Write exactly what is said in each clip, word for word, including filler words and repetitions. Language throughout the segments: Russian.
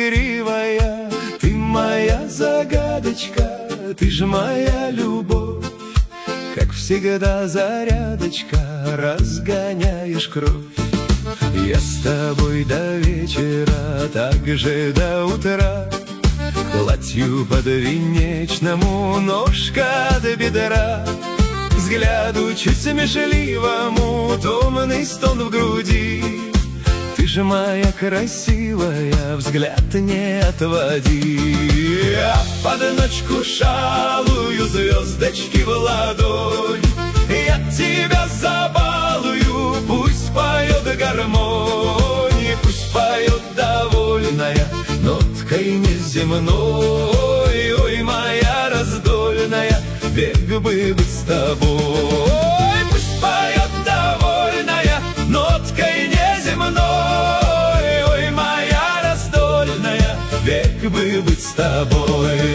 игривая, ты моя загадочка, ты ж моя любовь. Как всегда зарядочка, разгоняешь кровь. Я с тобой до вечера, так же до утра. К платью подвенечному, ножка до бедра. Взгляду чуть смешливому, томный стон в груди. Ты же моя красивая, взгляд не отводи. Я под ночку шалую, звездочки в ладонь. Я тебя забалую, пусть поет гармония, пусть поет довольная ноткой неземной. Ой, моя раздольная, век бы быть с тобой. Пусть поет довольная ноткой неземной. Ой, моя раздольная, век бы быть с тобой.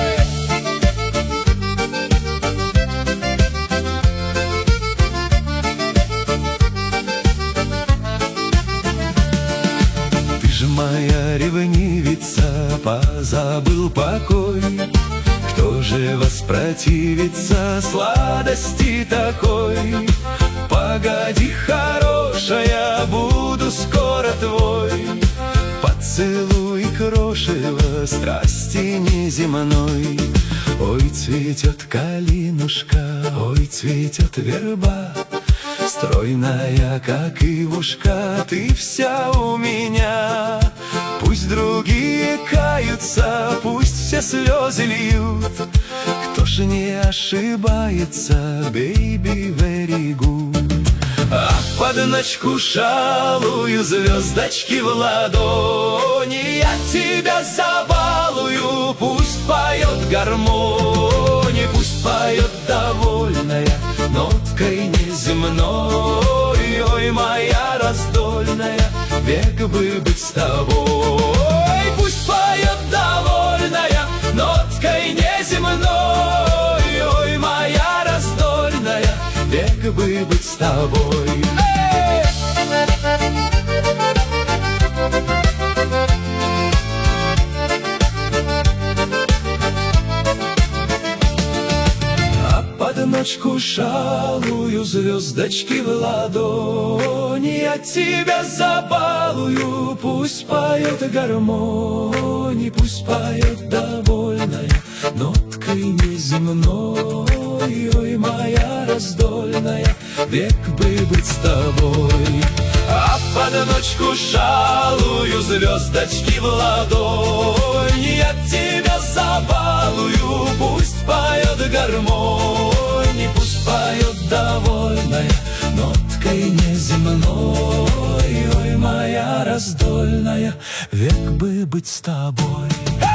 Моя ревнивица, позабыл покой. Кто же воспротивится сладости такой? Погоди, хорошая, буду скоро твой. Поцелуй крошево страсти неземной. Ой, цветет калинушка, ой, цветет верба. Стройная, как ивушка, ты вся у меня. Пусть другие каются, пусть все слезы льют. Кто ж не ошибается, baby, very good. А под ночку шалую, звездочки в ладони. Я тебя забалую, пусть поет гармония, пусть поет довольная ноткой неземной. Ой, моя раздольная, век бы быть с тобой. Пусть поет довольная ноткой неземной. Ой, моя раздольная, век бы быть с тобой. Под ночку шалую, звездочки в ладони. Я тебя забалую, пусть поет гармония, пусть поет довольная ноткой неземной. Ой, моя раздольная, век бы быть с тобой. А под ночку шалую, звездочки в ладони. Я тебя забалую, пусть поет гармония, пусть поет довольная ноткой неземной. Ой, моя раздольная, век бы быть с тобой.